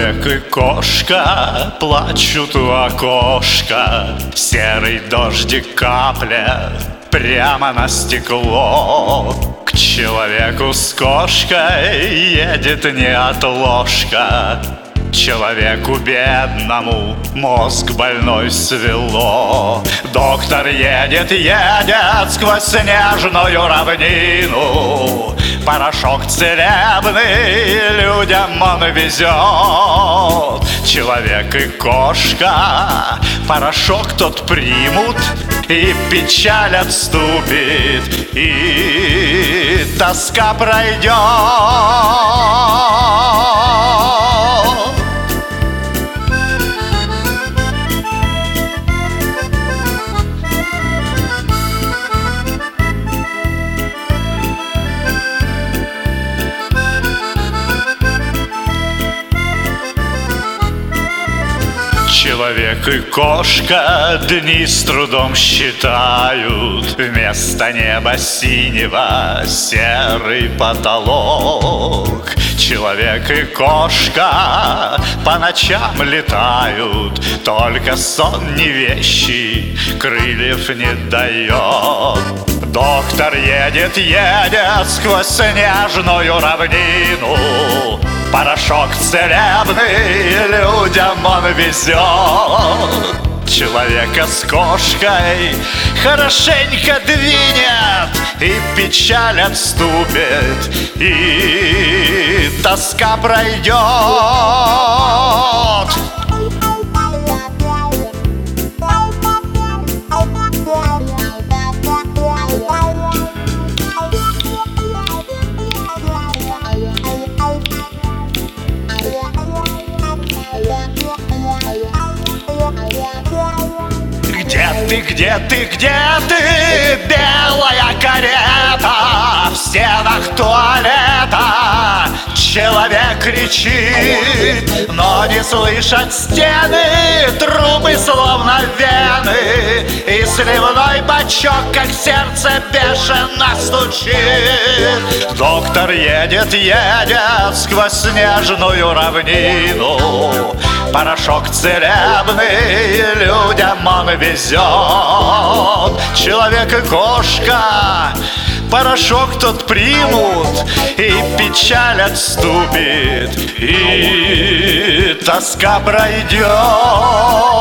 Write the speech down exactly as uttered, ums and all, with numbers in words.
Человек и кошка плачут у окошка, серый дождик капля прямо на стекло. К человеку с кошкой едет неотложка, человеку бедному мозг больной свело. Доктор едет, едет сквозь снежную равнину, порошок целебный людям он везет. Человек и кошка порошок тот примут, и печаль отступит, и тоска пройдет. Человек и кошка дни с трудом считают, вместо неба синего серый потолок. Человек и кошка по ночам летают, только сон не вещи крыльев не дает. Доктор едет, едет сквозь снежную равнину, порошок целебный людям он везет. Человека с кошкой хорошенько двинет, и печаль отступит, и тоска пройдет. Где ты, где ты, где ты, белая карета? В стенах туалета человек кричит, но не слышат стены, трубы словно вены, и сливной бачок, как сердце, бешено стучит. Доктор едет, едет сквозь снежную равнину, порошок целебный людям он везет. Человек и кошка порошок тот примут, и печаль отступит, и тоска пройдет.